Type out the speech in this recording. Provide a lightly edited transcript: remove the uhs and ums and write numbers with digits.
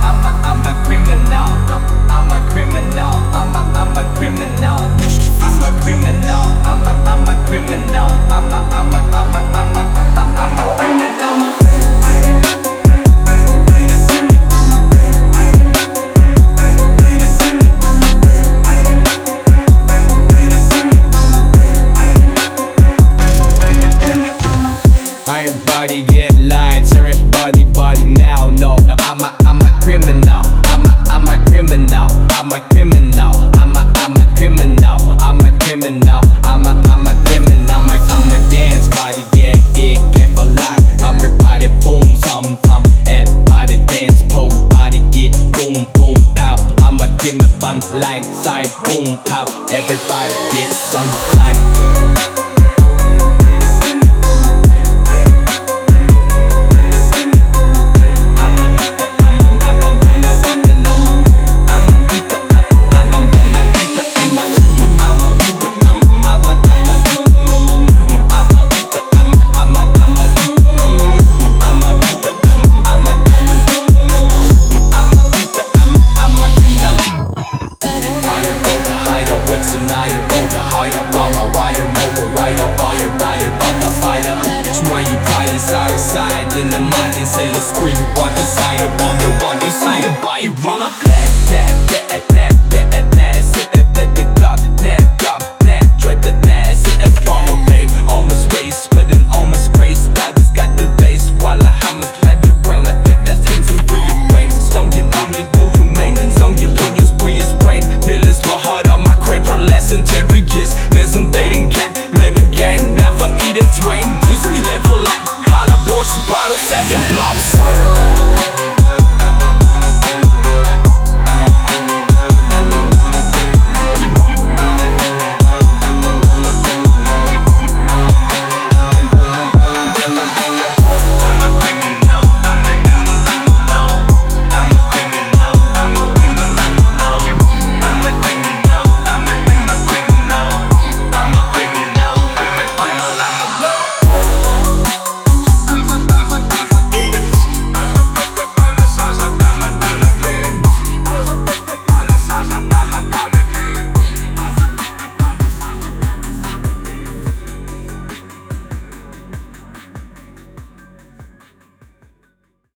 I'm a criminal. I'm a criminal. I'm a criminal. I'm a criminal. I'm a criminal. I'm a criminal. Everybody get lights, everybody now know I'm a criminal. I'm a criminal. I'm a criminal. I'm a criminal. I'm a criminal. I'm a criminal. I'm a dance body get for life. Everybody boom, everybody dance, boom, body get boom, boom, pow. I'm a criminal, fun like side, boom, pow. Everybody get some life. Outside in the night and say let's scream one inside, I wonder what inside, why you wanna black, black, black, black.